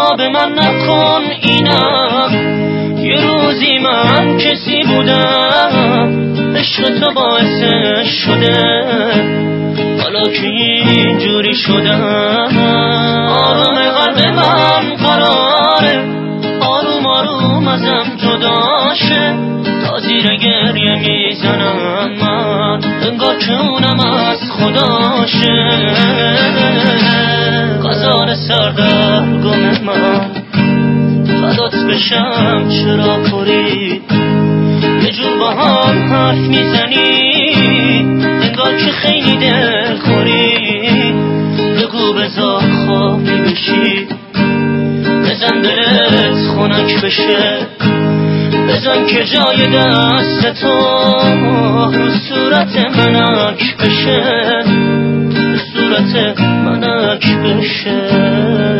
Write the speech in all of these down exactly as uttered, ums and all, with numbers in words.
خراب من نکن اینم، یه روزی من کسی بودم عشق تو باعثش شده، حالا که اینجوری شدم. آروم قلب من قراره آروم آروم ازم جدا شه، تا زیر گریه میزنم من انگار که اونم از خداشه. قضار سردرگم من فدات بشم چرا پری، یه جور با هم حرف میزنی انگار که خیلی دل خوری. بگو بذار خوابی بشی، بزن دلت خنک بشه، بزن که جای دست تو رو صورت منک بشه، صورت منک بشه.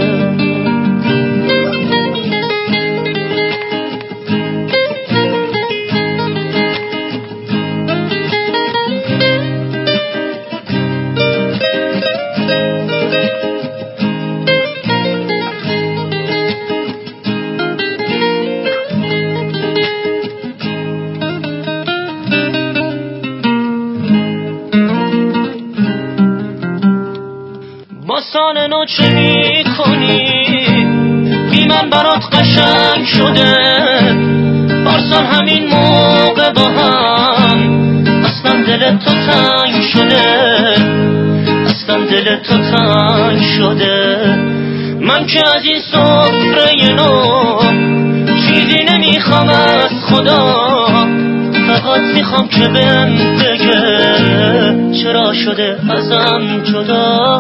با سال نو چه می کنی بی من برات قشنگ شده، پارسال همین موقع با هم اصلا دل تو تنگ شده، اصلا دل تو تنگ شده. من که از این سفره نو چیزی نمیخوام از خدا، فقط میخوام که بهم بگه چرا شده ازم جدا.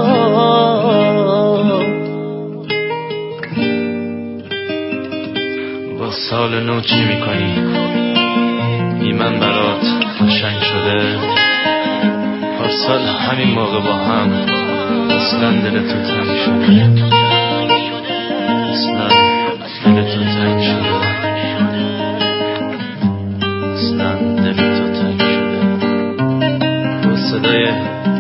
با سال نو چی میکنی بی من برات قشنگ شده، پارسال همین موقع با هم اصلا دل تو تنگ شده، اصلا دل تو تنگ شده، اصلا دل تو تنگ شده. با صدای